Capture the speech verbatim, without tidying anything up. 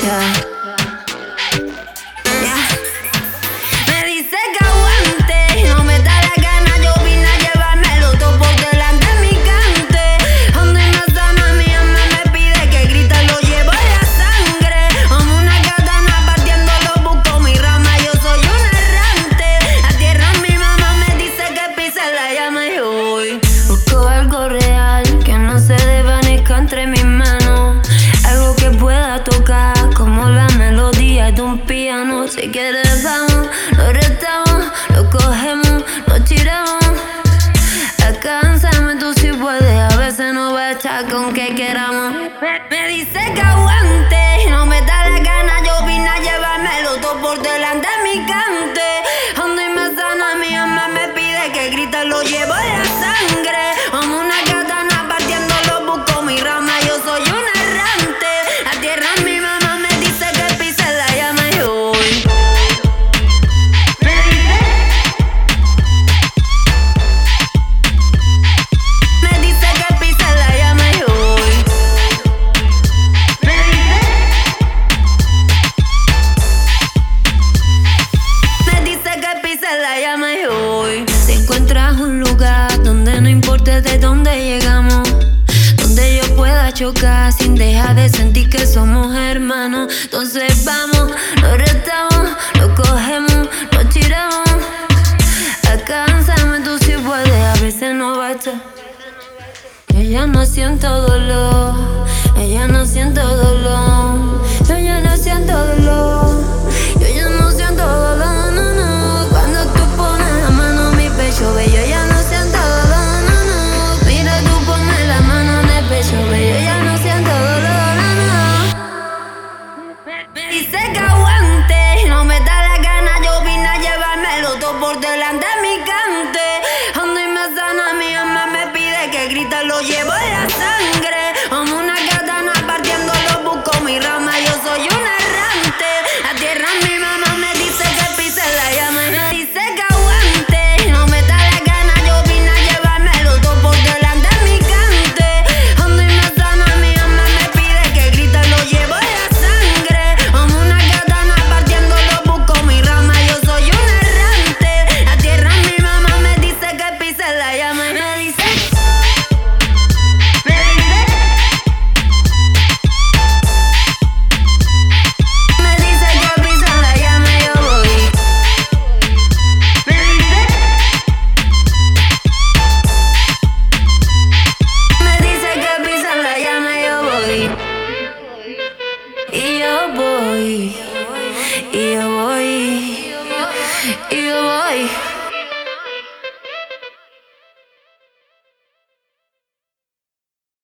Yeah. Yeah. Me dice que aguante, no me da la gana, yo vine a llevármelo todo por delante de mi cante. Ando y me sana, mi alma me pide que grite, lo llevo en la sangre. Como una katana partiéndolo, busco mi rama, yo soy un errante. A tierra mi mamá me dice que pise la llama y yo voy. Busco algo real, que no se desvanezca entre mis manos. Algo que pueda tocar, como la melodía de un piano. Si quieres vamos, lo retamos, lo cogemos, lo tiramos. Alcánzame tú si puedes, a veces no va a estar con que queramos. Me, me dice que aguante, no me da la gana, yo vine a llevármelo todo por delante de mi cante. Ando y me sana, mi alma me pide que grite, lo llevo en la sangre. Como una katana partiéndolo, busco mi rama, yo soy un errante. A tierra mi mamá me dice que pise la llama y yo voy. Me dice que pise la llama y yo voy. Me dice que pise la llama y yo voy. Si encuentras un lugar donde no importe de dónde llegamos, donde yo pueda chocar sin dejar de sentir que somos hermanos, entonces vamos, lo retamos, lo cogemos, lo tiramos. Alcánzame tú si puedes, a veces no basta. Ella no siento dolor, ella no siento dolor, yo ya no siento dolor, yo ya no siento dolor, no, no. Cuando tú pones la mano en mi pecho, ve, yo ya no siento dolor, no, no. Mira, tú pones la mano en el pecho, ve, yo ya no siento dolor, no, no. Me dice que aguante, no me da la gana, yo vine a llevármelo todo por delante de mi cante. Ando y me sana, mi alma me pide que grite, lo llevo en la sangre. Como una katana partiéndolo, busco mi rama, yo soy un errante. A tierra mi mamá me dice que pise la llama y me dice que aguante, no me da la gana, yo vine a llevármelo todo por delante de mi cante. Ando y me sana, mi alma me pide que grite, lo llevo en la sangre. Como una katana partiéndolo, busco mi rama, yo soy un errante. A tierra mi mamá me dice que pise la llama y me dice. Me dice que pise la llama y yo voy. Me dice que pise la llama y yo voy. Y yo voy. Y yo voy. Y yo voy.